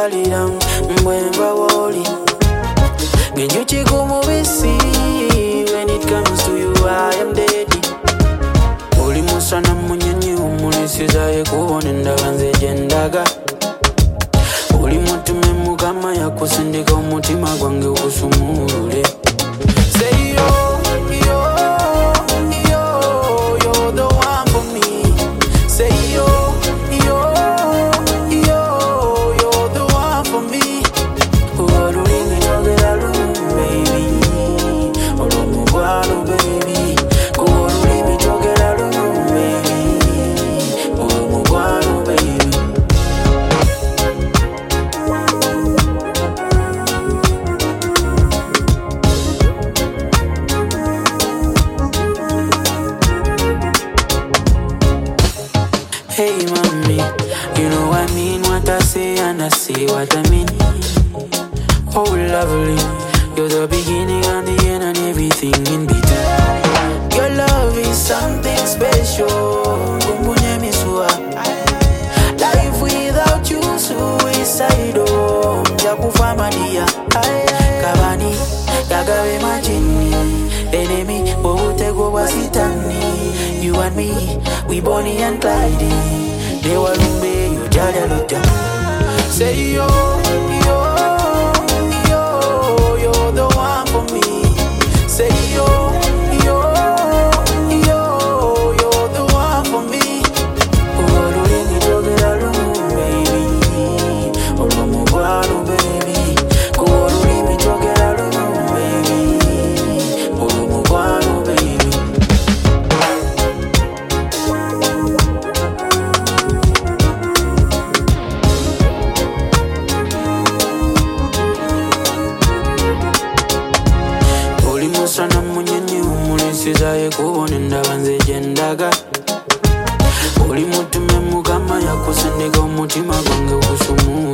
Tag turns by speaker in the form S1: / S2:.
S1: Nkwalira mbwemba woli Ngenjuchi kumubisi. When it comes to you I am dead. Uli musana munyenyi umulisizaye kubona endaba nze gyendaga. Uli mutume mukama yakusindika omutima gwange ogusumulule. Say yo, you're the one for me. Say yo, you're the one for me. Olulingi njogera lumu baby, olumugwalo baby. Olulingi njogera lumu baby, olumugwalo baby. Hey mommy, you know I mean what I say and I say what I mean. Oh lovely, you're the beginning and the end and everything in between. Your love is something special. Kumbunye misua. Life without you suicidal. Jakufa madia. Kabani, yagawe majini. Enemy, wotego wasitani. You and me, we Bonnie and Clyde. They were lumbe, you jada luta. Say yo, you're the one for me. Say yo, you're the one for me. Olulingi njogera lumu baby, olumugwalo baby. Olulingi njogera lumu baby, olumugwalo baby. Sana munyenyi umulisizaye kubona endaba nze gyendaga. Oli mutume mukama yakusindika omutima gwange ogusumulule.